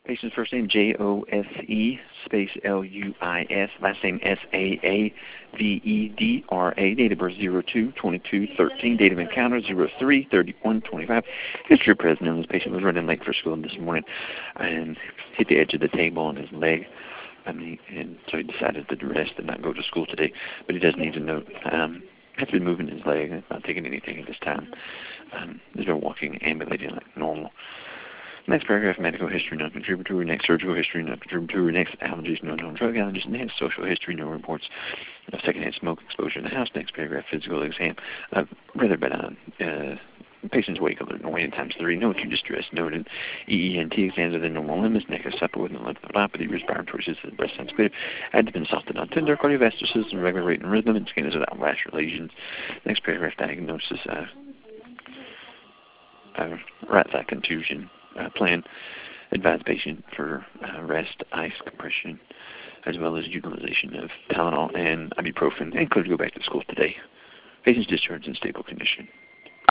Patient's first name, Jose, space Luis, last name Saavedra, date of birth 02/22/13, date of encounter 03/31/25. History of present illness. Patient was running late for school this morning and hit the edge of the table on his leg. And so he decided to rest and not go to school today. But he does need to note, has been moving his leg, not taking anything at this time. He's been walking, ambulating like normal. Next paragraph, medical history, non-contributory. Next, surgical history, non-contributory. Next, allergies, no known drug allergies. Next, social history, no reports of secondhand smoke exposure in the house. Next paragraph, physical exam, rather benign. Patient's weight weighing times 3. No acute distress noted. EENT exams within normal limits. Neck is supple with no lymphadenopathy. Respiratory system, breast sounds clear. Abdomen soft and not tender. Cardiovascular system, regular rate and rhythm. And skin is without rash or lesions. Next paragraph, diagnosis, right thigh contusion. Plan. Advise patient for rest, ice compression, as well as utilization of Tylenol and ibuprofen, and clear to go back to school today. Patient's discharged in stable condition.